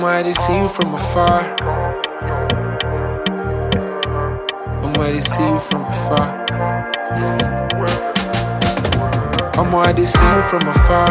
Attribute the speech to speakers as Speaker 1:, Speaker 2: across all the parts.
Speaker 1: I dey see you from afar. I dey see you from afar. I dey see you from afar.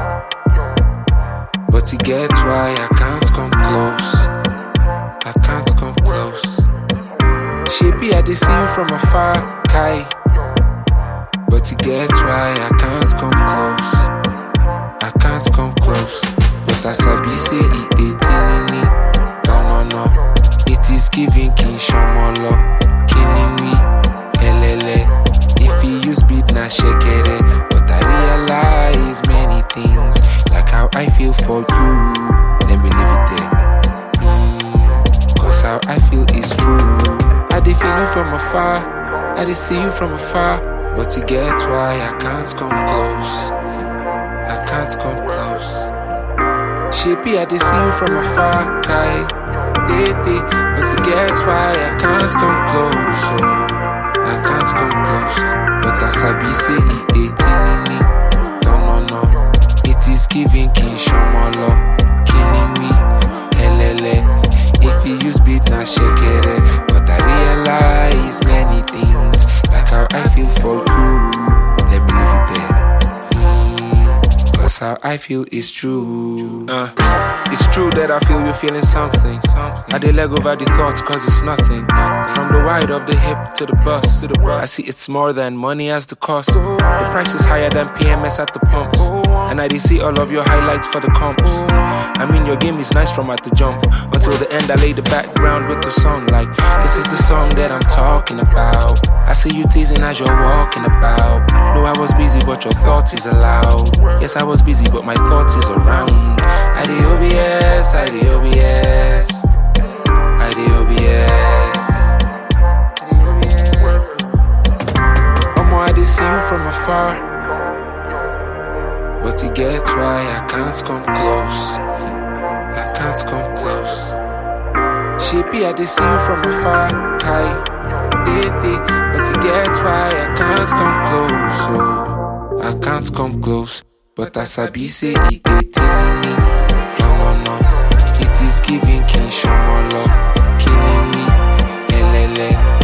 Speaker 1: But you get why I can't come close. I can't come close. Shebi I dey see you from afar, Kai. But you get why I can't come close. I can't come close. But as I be say it dey tinini. No. It is giving King Shomolo. Kiniwi, elele. If you use beat na shekere. But I realize many things. Like how I feel for you. Let me leave it there. Cause how I feel is true. I dey feel you from afar. I dey see you from afar. But you get why I can't come close. I can't come close. Shebi I dey see you from afar, Kai. But you get why I can't come close. Oh, I can't come close. But as I be say it dey tinini. No. It is giving King Shomolo. Kiniwi, elele. If you use beat na shekere. But I realize many things. Like how I feel for you. Let me leave it there. Cause how I feel is true. It's true that I feel you're feeling something. I dey leg over the thoughts cause it's nothing. From the wide of the hip to the bus. I see it's more than money as the cost. The price is higher than PMS at the pumps. And I dey see all of your highlights for the comps. I mean your game is nice from at the jump. Until the end I lay the background with the song. Like this is the song that I'm talking about. I see you teasing as you're walking about. No, I was busy but your thoughts is allowed. Yes, I was busy but my thoughts is around. I dey OBS, I dey OBS, I dey OBS, I dey see you from afar. But you get why I can't come close. I can't come close. Shebi I dey see you from afar, Kai. But you get why I can't come close. Oh, I can't come close. But as I be say it dey tinini. No. It is giving King Shomolo. Kiniwi, elele.